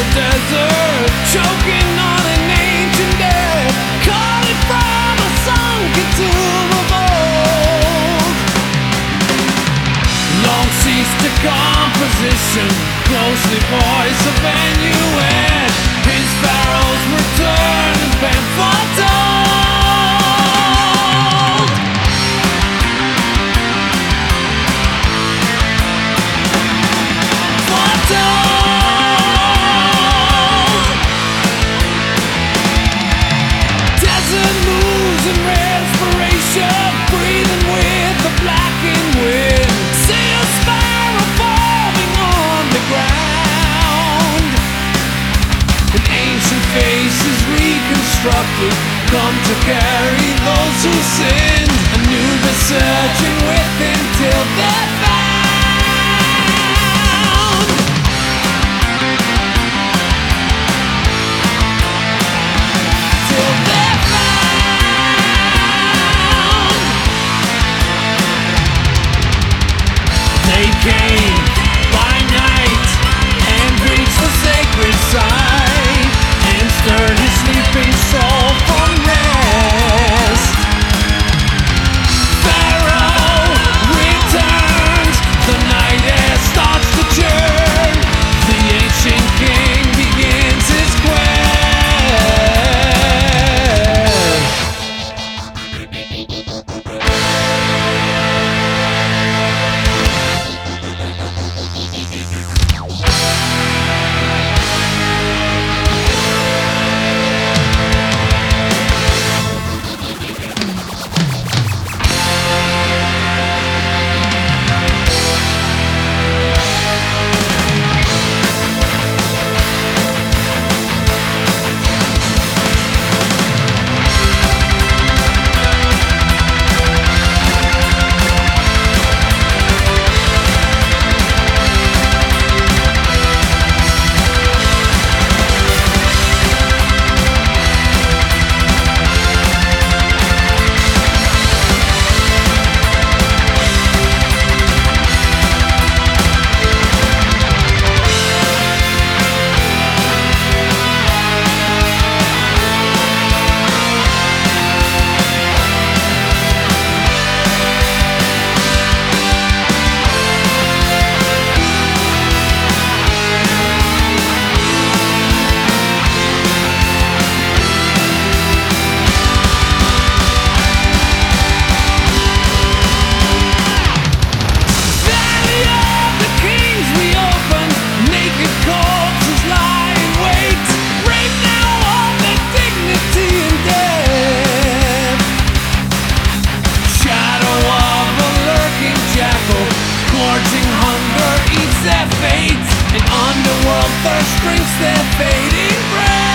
the desert, choking on an ancient death, calling from a sunken tomb of old. Long ceased decomposition, ghostly voice of Anuet. His pharaoh's return has been foretold. Desert moves in respiration, breathing with the blackened wind. See a sparrow falling on the ground. An ancient face is reconstructed, come to carry those who sinned. Anubis searching within till they're found. Till they're found. They came by night and reached the sacred site and stirred his sleeping soul from rest. Pharaoh returns, the night air starts to churn. The ancient king begins his quest. Hunger eats their fate, and underworld thirst drinks their fading breath.